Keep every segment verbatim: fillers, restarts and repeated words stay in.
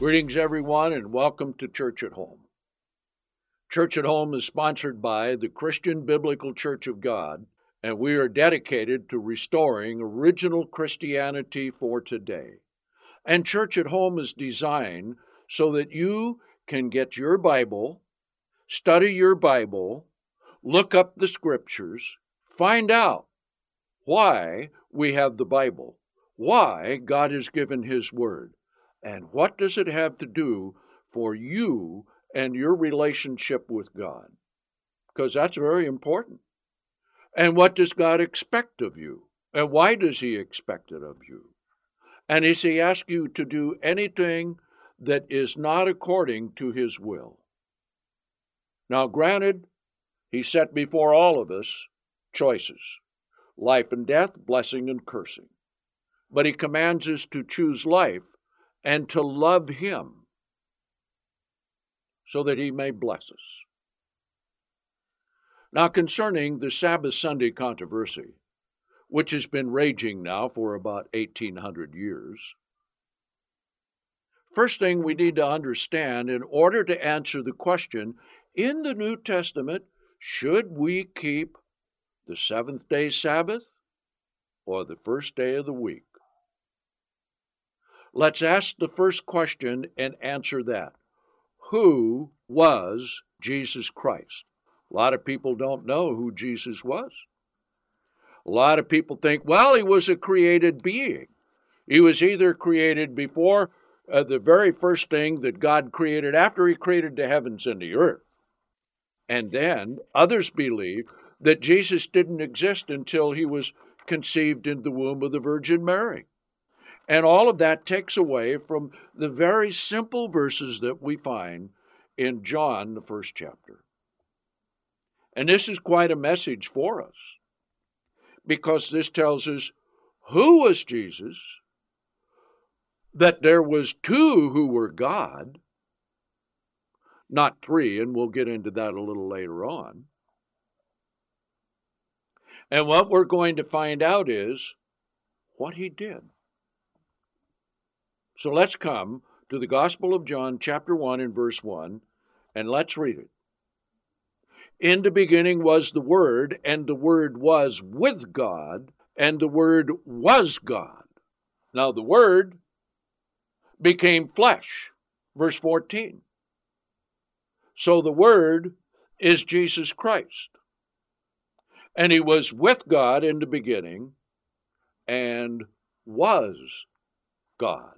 Greetings, everyone, and welcome to Church at Home. Church at Home is sponsored by the Christian Biblical Church of God, and we are dedicated to restoring original Christianity for today. And Church at Home is designed so that you can get your Bible, study your Bible, look up the Scriptures, find out why we have the Bible, why God has given His Word, and what does it have to do for you and your relationship with God? Because that's very important. And what does God expect of you? And why does He expect it of you? And does He ask you to do anything that is not according to His will? Now, granted, He set before all of us choices, life and death, blessing and cursing. But He commands us to choose life and to love Him so that He may bless us. Now, concerning the Sabbath Sunday controversy, which has been raging now for about eighteen hundred years, first thing we need to understand in order to answer the question, in the New Testament, should we keep the seventh day Sabbath or the first day of the week? Let's ask the first question and answer that. Who was Jesus Christ? A lot of people don't know who Jesus was. A lot of people think, well, He was a created being. He was either created before uh, the very first thing that God created, after He created the heavens and the earth. And then others believe that Jesus didn't exist until He was conceived in the womb of the Virgin Mary. And all of that takes away from the very simple verses that we find in John, the first chapter. And this is quite a message for us, because this tells us who was Jesus, that there was two who were God, not three, and we'll get into that a little later on. And what we're going to find out is what He did. So let's come to the Gospel of John, chapter one and verse one, and let's read it. In the beginning was the Word, and the Word was with God, and the Word was God. Now the Word became flesh, verse fourteen. So the Word is Jesus Christ. And He was with God in the beginning, and was God.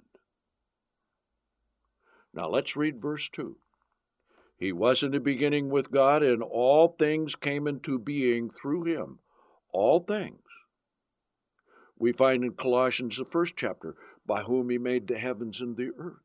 Now let's read verse two. He was in the beginning with God, and all things came into being through Him. All things. We find in Colossians, the first chapter, by whom He made the heavens and the earth.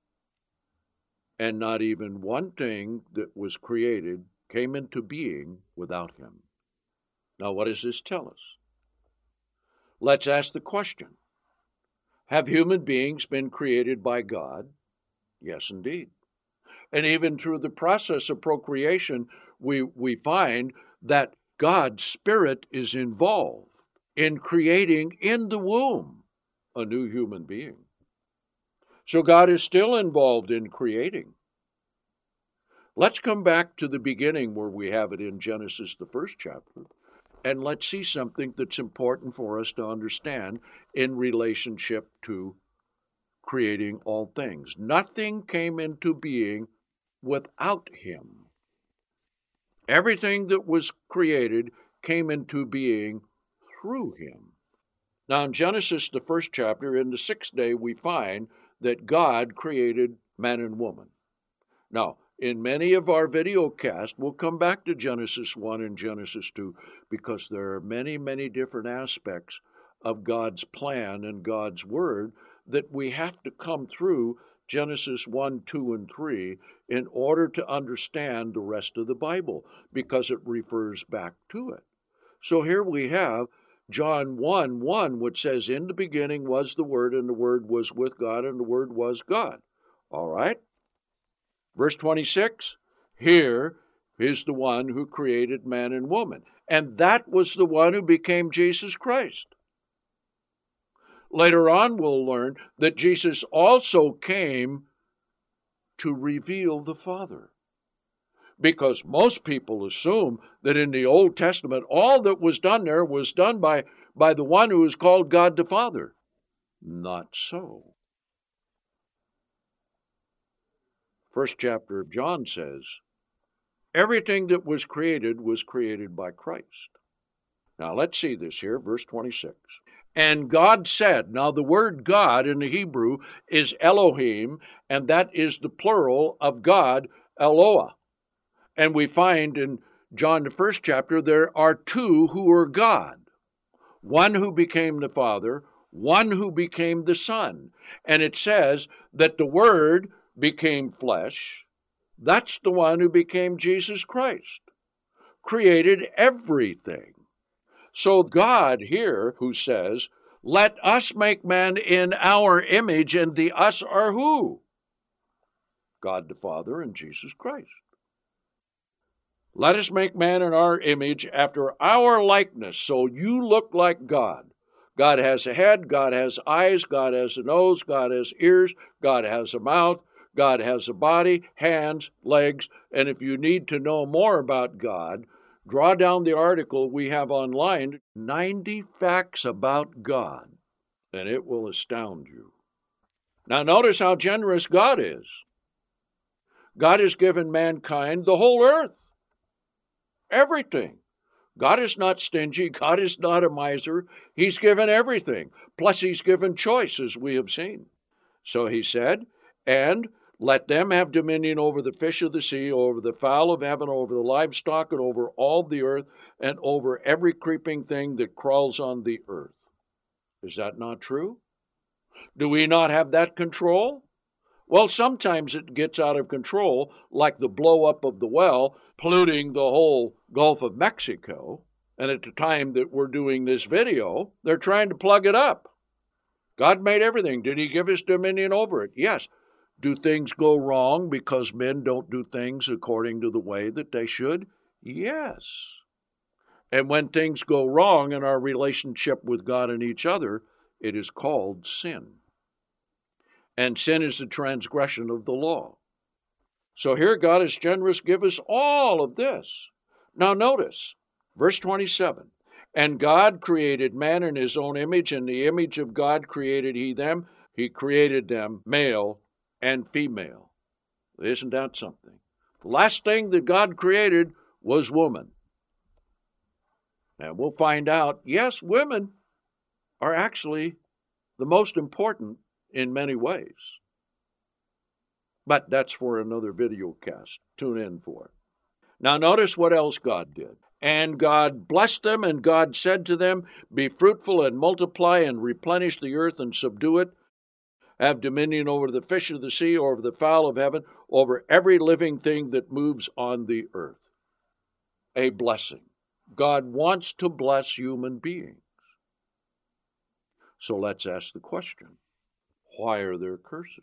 And not even one thing that was created came into being without Him. Now what does this tell us? Let's ask the question. Have human beings been created by God? Yes, indeed. And even through the process of procreation, we, we find that God's Spirit is involved in creating in the womb a new human being. So God is still involved in creating. Let's come back to the beginning where we have it in Genesis, the first chapter, and let's see something that's important for us to understand in relationship to creating all things. Nothing came into being without Him. Everything that was created came into being through Him. Now in Genesis, the first chapter, in the sixth day, we find that God created man and woman. Now, in many of our video casts, we'll come back to Genesis one and Genesis two, because there are many, many different aspects of God's plan and God's Word that we have to come through Genesis one, two, and three in order to understand the rest of the Bible, because it refers back to it. So here we have John one, one, which says, in the beginning was the Word, and the Word was with God, and the Word was God. All right? Verse twenty-six, here is the one who created man and woman. And that was the one who became Jesus Christ. Later on, we'll learn that Jesus also came to reveal the Father. Because most people assume that in the Old Testament, all that was done there was done by, by the one who is called God the Father. Not so. First chapter of John says, everything that was created was created by Christ. Now let's see this here, verse twenty-six. And God said, now the word God in the Hebrew is Elohim, and that is the plural of God, Eloah. And we find in John, the first chapter, there are two who are God. One who became the Father, one who became the Son. And it says that the Word became flesh. That's the one who became Jesus Christ. Created everything. So God here, who says, let us make man in our image, and the us are who? God the Father and Jesus Christ. Let us make man in our image after our likeness, so you look like God. God has a head, God has eyes, God has a nose, God has ears, God has a mouth, God has a body, hands, legs, and if you need to know more about God, draw down the article we have online, ninety Facts About God, and it will astound you. Now notice how generous God is. God has given mankind the whole earth. Everything. God is not stingy. God is not a miser. He's given everything. Plus he's given choice, as we have seen. So he said, and let them have dominion over the fish of the sea, over the fowl of heaven, over the livestock, and over all the earth, and over every creeping thing that crawls on the earth. Is that not true? Do we not have that control? Well, sometimes it gets out of control, like the blow-up of the well, polluting the whole Gulf of Mexico. And at the time that we're doing this video, they're trying to plug it up. God made everything. Did he give us dominion over it? Yes. Do things go wrong because men don't do things according to the way that they should? Yes. And when things go wrong in our relationship with God and each other, it is called sin. And sin is the transgression of the law. So here God is generous, give us all of this. Now notice, verse twenty-seven. And God created man in his own image, in the image of God created he them. He created them male and female. Isn't that something? The last thing that God created was woman. And we'll find out, yes, women are actually the most important in many ways. But that's for another video cast. Tune in for it. Now notice what else God did. And God blessed them, and God said to them, be fruitful and multiply and replenish the earth and subdue it. Have dominion over the fish of the sea, over the fowl of heaven, over every living thing that moves on the earth. A blessing. God wants to bless human beings. So let's ask the question, why are there curses?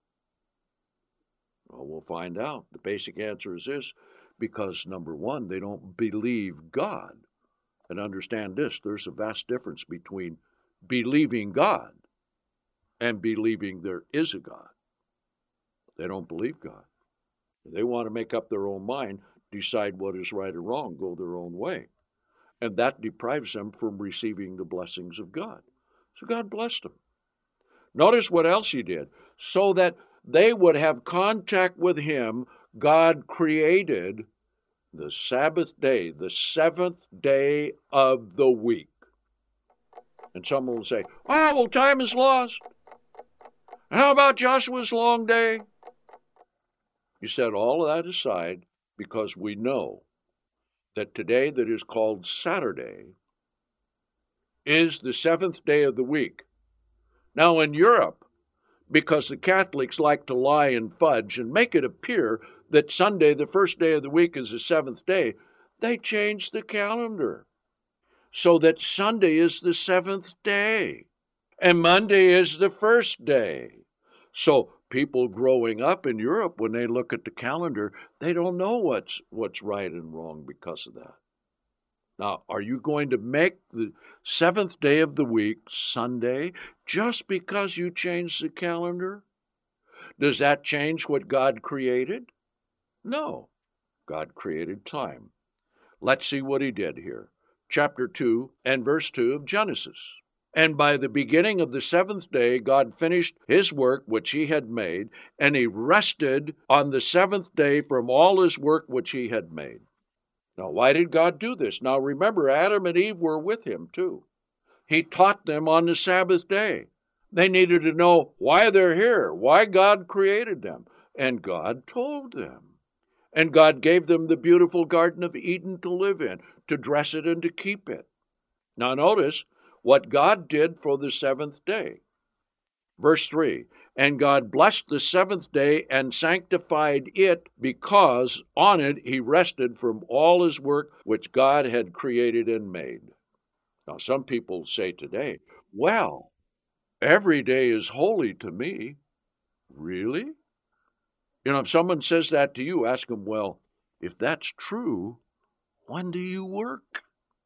Well, we'll find out. The basic answer is this, because number one, they don't believe God. And understand this, there's a vast difference between believing God and believing there is a God. They don't believe God. They want to make up their own mind, decide what is right or wrong, go their own way. And that deprives them from receiving the blessings of God. So God blessed them. Notice what else he did. So that they would have contact with him, God created the Sabbath day, the seventh day of the week. And someone will say, oh, well, time is lost. How about Joshua's long day? You set all of that aside because we know that today that is called Saturday is the seventh day of the week. Now in Europe, because the Catholics like to lie and fudge and make it appear that Sunday, the first day of the week, is the seventh day, they changed the calendar so that Sunday is the seventh day and Monday is the first day. So people growing up in Europe, when they look at the calendar, they don't know what's what's right and wrong because of that. Now, are you going to make the seventh day of the week Sunday just because you changed the calendar? Does that change what God created? No. God created time. Let's see what he did here. Chapter two and verse two of Genesis. And by the beginning of the seventh day, God finished his work which he had made, and he rested on the seventh day from all his work which he had made. Now, why did God do this? Now, remember, Adam and Eve were with him, too. He taught them on the Sabbath day. They needed to know why they're here, why God created them. And God told them. And God gave them the beautiful Garden of Eden to live in, to dress it and to keep it. Now, notice what God did for the seventh day. Verse three, and God blessed the seventh day and sanctified it, because on it he rested from all his work which God had created and made. Now, some people say today, well, every day is holy to me. Really? You know, if someone says that to you, ask them, well, if that's true, when do you work?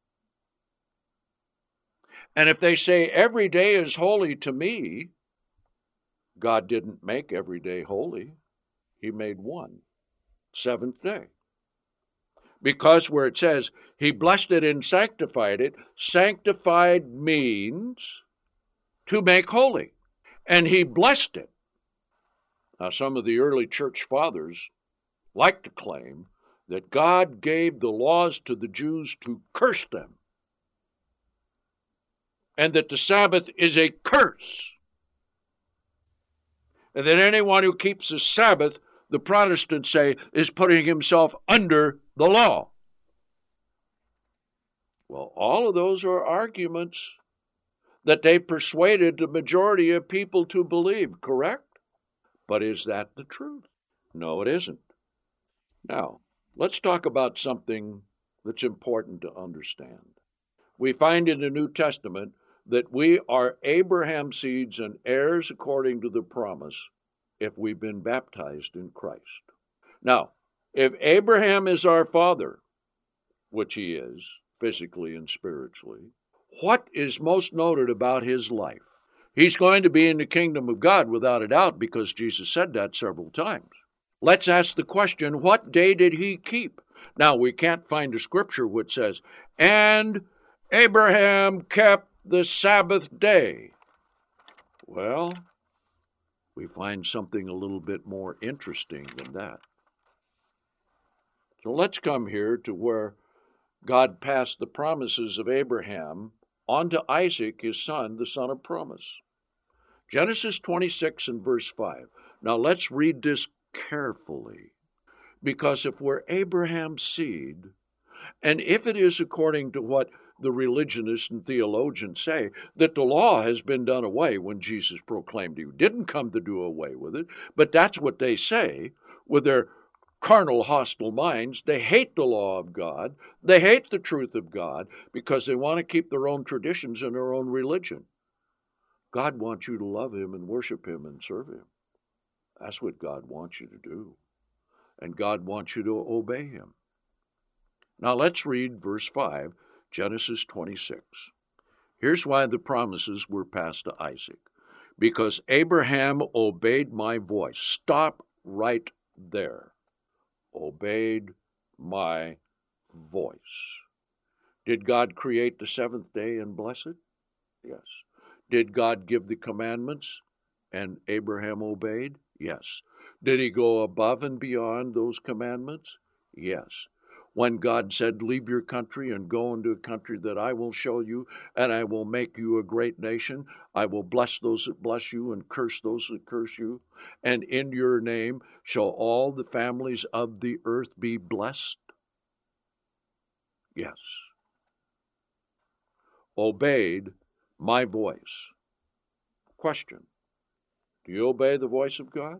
And if they say every day is holy to me, God didn't make every day holy. He made one, seventh day. Because where it says he blessed it and sanctified it, sanctified means to make holy. And he blessed it. Now, some of the early church fathers like to claim that God gave the laws to the Jews to curse them, and that the Sabbath is a curse, and that anyone who keeps the Sabbath, the Protestants say, is putting himself under the law. Well, all of those are arguments that they persuaded the majority of people to believe, correct? But is that the truth? No, it isn't. Now, let's talk about something that's important to understand. We find in the New Testament that we are Abraham's seeds and heirs according to the promise if we've been baptized in Christ. Now, if Abraham is our father, which he is, physically and spiritually, what is most noted about his life? He's going to be in the kingdom of God without a doubt, because Jesus said that several times. Let's ask the question, what day did he keep? Now, we can't find a scripture which says, and Abraham kept the Sabbath day. Well, we find something a little bit more interesting than that. So let's come here to where God passed the promises of Abraham on to Isaac, his son, the son of promise. Genesis twenty-six and verse five. Now let's read this carefully, because if we're Abraham's seed, and if it is according to what the religionists and theologians say, that the law has been done away when Jesus proclaimed he didn't come to do away with it, but that's what they say with their carnal, hostile minds. They hate the law of God. They hate the truth of God because they want to keep their own traditions and their own religion. God wants you to love him and worship him and serve him. That's what God wants you to do. And God wants you to obey him. Now let's read verse five, Genesis twenty-six. Here's why the promises were passed to Isaac. Because Abraham obeyed my voice. Stop right there. Obeyed my voice. Did God create the seventh day and bless it? Yes. Did God give the commandments and Abraham obeyed? Yes. Did he go above and beyond those commandments? Yes. When God said, leave your country and go into a country that I will show you, and I will make you a great nation. I will bless those that bless you and curse those that curse you. And in your name shall all the families of the earth be blessed? Yes. Obeyed my voice. Question. Do you obey the voice of God?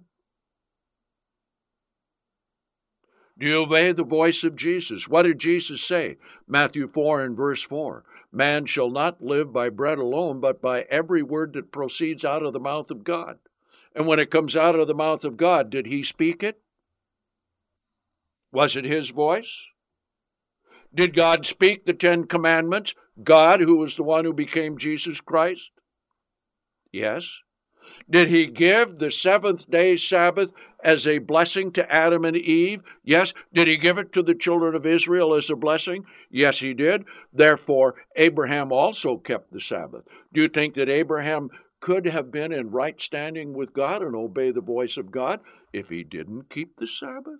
Do you obey the voice of Jesus? What did Jesus say? Matthew four and verse four. Man shall not live by bread alone, but by every word that proceeds out of the mouth of God. And when it comes out of the mouth of God, did he speak it? Was it his voice? Did God speak the Ten Commandments? God, who was the one who became Jesus Christ? Yes. Did he give the seventh day Sabbath as a blessing to Adam and Eve? Yes. Did he give it to the children of Israel as a blessing? Yes, he did. Therefore, Abraham also kept the Sabbath. Do you think that Abraham could have been in right standing with God and obey the voice of God if he didn't keep the Sabbath?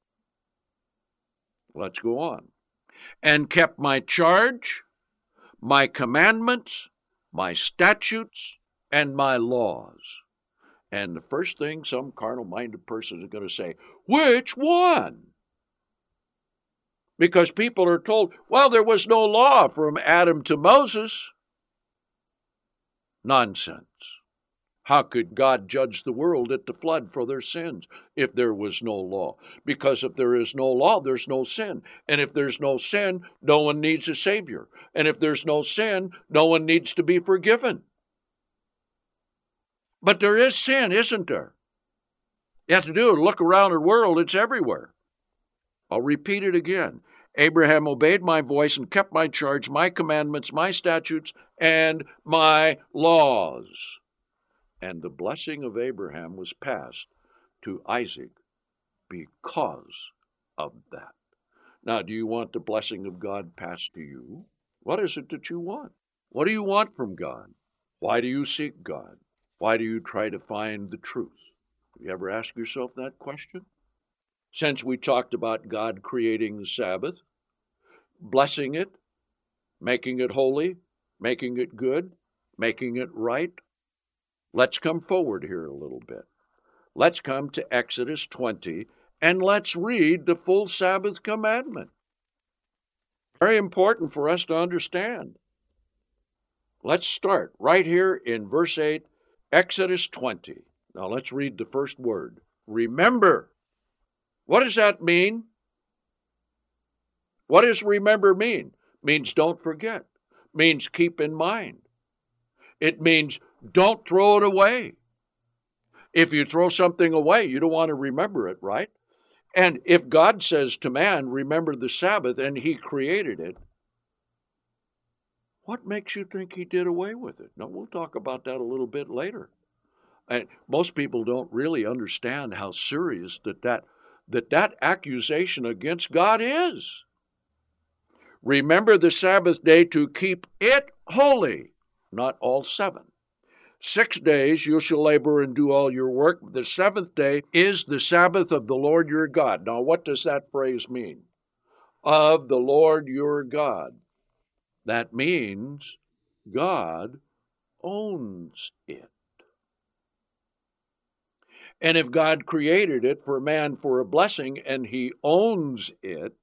Let's go on. And kept my charge, my commandments, my statutes, and my laws. And the first thing some carnal-minded person is going to say, which one? Because people are told, well, there was no law from Adam to Moses. Nonsense. How could God judge the world at the flood for their sins if there was no law? Because if there is no law, there's no sin. And if there's no sin, no one needs a Savior. And if there's no sin, no one needs to be forgiven. But there is sin, isn't there? You have to do it. Look around the world, it's everywhere. I'll repeat it again. Abraham obeyed my voice and kept my charge, my commandments, my statutes, and my laws. And the blessing of Abraham was passed to Isaac because of that. Now, do you want the blessing of God passed to you? What is it that you want? What do you want from God? Why do you seek God? Why do you try to find the truth? Have you ever asked yourself that question? Since we talked about God creating the Sabbath, blessing it, making it holy, making it good, making it right, let's come forward here a little bit. Let's come to Exodus twenty, and let's read the full Sabbath commandment. Very important for us to understand. Let's start right here in verse eight, Exodus twenty. Now let's read the first word. Remember. What does that mean? What does remember mean? Means don't forget. Means keep in mind. It means don't throw it away. If you throw something away, you don't want to remember it, right? And if God says to man, remember the Sabbath, and he created it, what makes you think he did away with it? Now, we'll talk about that a little bit later. And most people don't really understand how serious that that, that, that accusation against God is. Remember the Sabbath day to keep it holy, not all seven. Six days you shall labor and do all your work. The seventh day is the Sabbath of the Lord your God. Now, what does that phrase mean? Of the Lord your God. That means God owns it. And if God created it for man for a blessing and he owns it,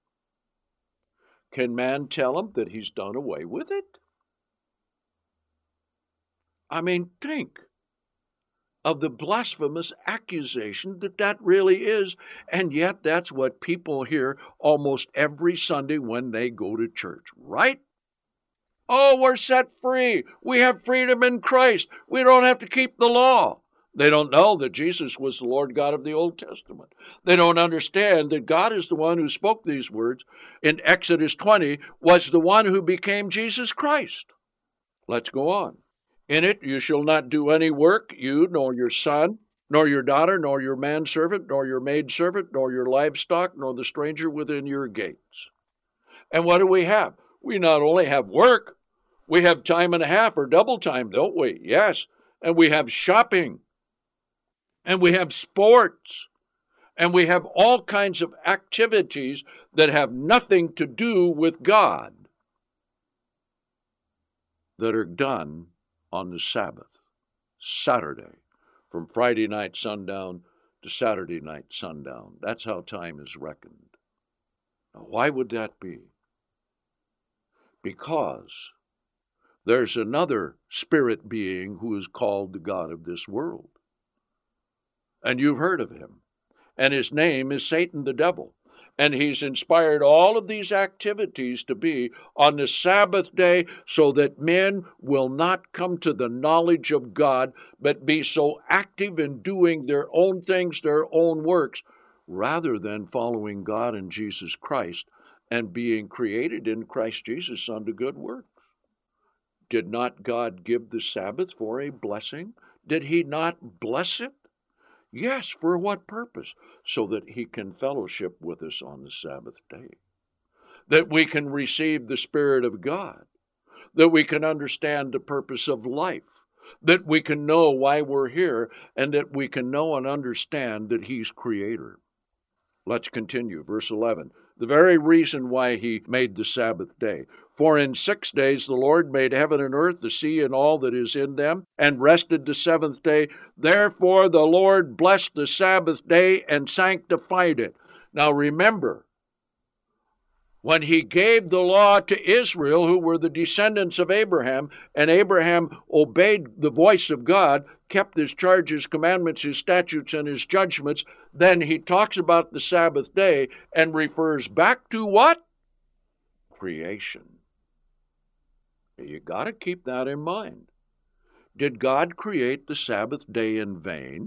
can man tell him that he's done away with it? I mean, think of the blasphemous accusation that that really is, and yet that's what people hear almost every Sunday when they go to church, right? Oh, we're set free. We have freedom in Christ. We don't have to keep the law. They don't know that Jesus was the Lord God of the Old Testament. They don't understand that God is the one who spoke these words in Exodus twenty, was the one who became Jesus Christ. Let's go on. In it you shall not do any work, you, nor your son, nor your daughter, nor your manservant, nor your maidservant, nor your livestock, nor the stranger within your gates. And what do we have? We not only have work, we have time and a half or double time, don't we? Yes. And we have shopping. And we have sports. And we have all kinds of activities that have nothing to do with God that are done on the Sabbath, Saturday, from Friday night sundown to Saturday night sundown. That's how time is reckoned. Now, why would that be? Because there's another spirit being who is called the God of this world. And you've heard of him. And his name is Satan the devil. And he's inspired all of these activities to be on the Sabbath day so that men will not come to the knowledge of God, but be so active in doing their own things, their own works, rather than following God and Jesus Christ and being created in Christ Jesus unto good works. Did not God give the Sabbath for a blessing? Did he not bless it? Yes, for what purpose? So that he can fellowship with us on the Sabbath day. That we can receive the Spirit of God. That we can understand the purpose of life. That we can know why we're here, and that we can know and understand that he's creator. Let's continue. Verse eleven. The very reason why he made the Sabbath day. For in six days the Lord made heaven and earth, the sea, and all that is in them, and rested the seventh day. Therefore the Lord blessed the Sabbath day and sanctified it. Now remember, when he gave the law to Israel, who were the descendants of Abraham, and Abraham obeyed the voice of God, kept his charges, commandments, his statutes, and his judgments, then he talks about the Sabbath day and refers back to what? Creation. You got to keep that in mind. Did God create the Sabbath day in vain?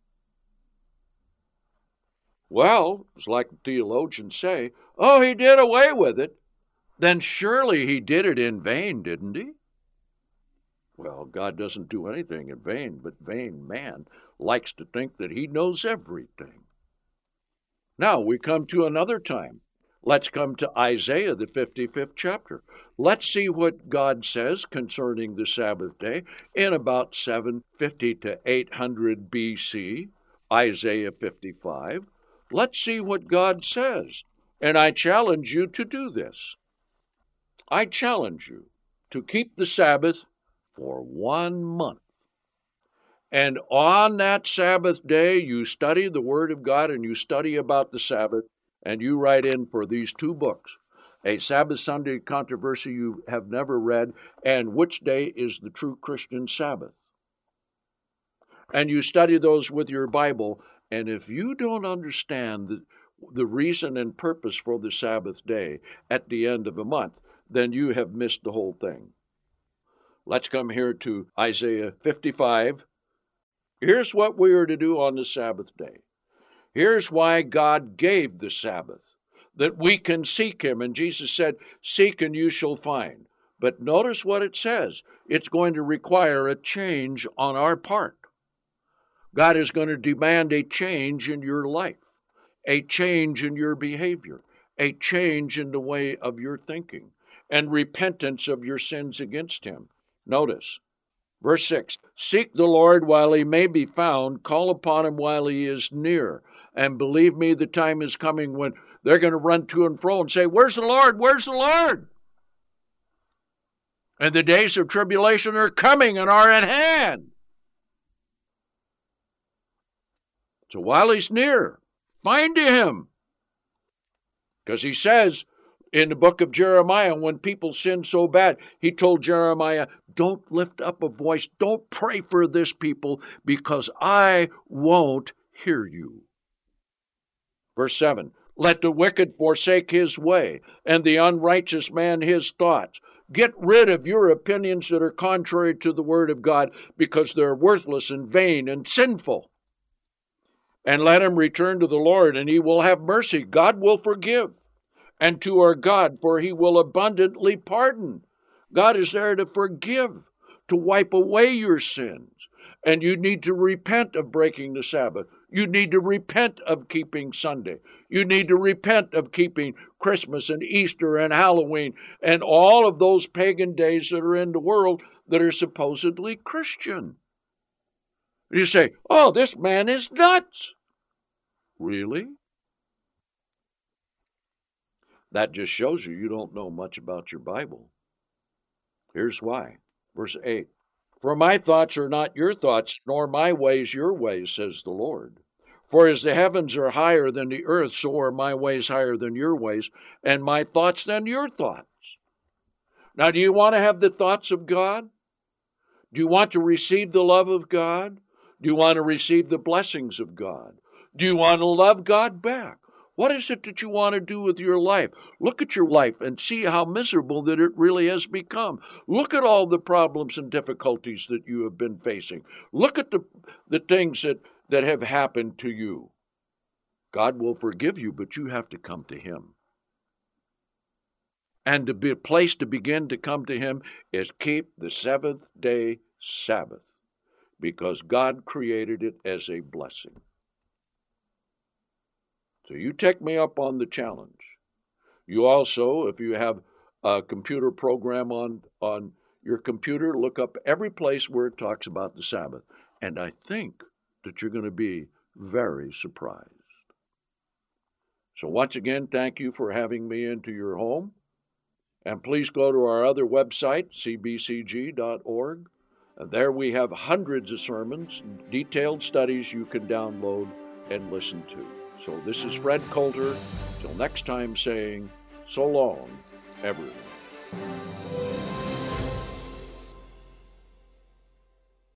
Well, it's like the theologians say, oh, he did away with it. Then surely he did it in vain, didn't he? Well, God doesn't do anything in vain, but vain man likes to think that he knows everything. Now we come to another time. Let's come to Isaiah, the fifty-fifth chapter. Let's see what God says concerning the Sabbath day in about seven fifty to eight hundred B C, Isaiah fifty-five. Let's see what God says. And I challenge you to do this. I challenge you to keep the Sabbath for one month. And on that Sabbath day, you study the Word of God and you study about the Sabbath, and you write in for these two books, A Sabbath Sunday Controversy You Have Never Read, and Which Day is the True Christian Sabbath? And you study those with your Bible, and if you don't understand the, the reason and purpose for the Sabbath day at the end of a month, then you have missed the whole thing. Let's come here to Isaiah fifty-five. Here's what we are to do on the Sabbath day. Here's why God gave the Sabbath, that we can seek him. And Jesus said, seek and you shall find. But notice what it says. It's going to require a change on our part. God is going to demand a change in your life, a change in your behavior, a change in the way of your thinking, and repentance of your sins against him. Notice, verse six, seek the Lord while he may be found, call upon him while he is near. And believe me, the time is coming when they're going to run to and fro and say, where's the Lord? Where's the Lord? And the days of tribulation are coming and are at hand. So while he's near, find him. Because he says in the book of Jeremiah, when people sin so bad, he told Jeremiah, don't lift up a voice, don't pray for this people, because I won't hear you. Verse seven, let the wicked forsake his way, and the unrighteous man his thoughts. Get rid of your opinions that are contrary to the word of God, because they're worthless and vain and sinful. And let him return to the Lord, and he will have mercy. God will forgive. And to our God, for he will abundantly pardon. God is there to forgive, to wipe away your sins. And you need to repent of breaking the Sabbath. You need to repent of keeping Sunday. You need to repent of keeping Christmas and Easter and Halloween and all of those pagan days that are in the world that are supposedly Christian. You say, oh, this man is nuts. Really? That just shows you you don't know much about your Bible. Here's why. Verse eight. For my thoughts are not your thoughts, nor my ways your ways, says the Lord. For as the heavens are higher than the earth, so are my ways higher than your ways, and my thoughts than your thoughts. Now, do you want to have the thoughts of God? Do you want to receive the love of God? Do you want to receive the blessings of God? Do you want to love God back? What is it that you want to do with your life? Look at your life and see how miserable that it really has become. Look at all the problems and difficulties that you have been facing. Look at the, the things that, that have happened to you. God will forgive you, but you have to come to Him. And to be a place to begin to come to Him is keep the seventh day Sabbath. because God created it as a blessing. So you take me up on the challenge. You also, if you have a computer program on, on your computer, look up every place where it talks about the Sabbath. And I think that you're going to be very surprised. So once again, thank you for having me into your home. And please go to our other website, c b c g dot org. And there we have hundreds of sermons, detailed studies you can download and listen to. So this is Fred Coulter. Till next time, saying so long, everyone.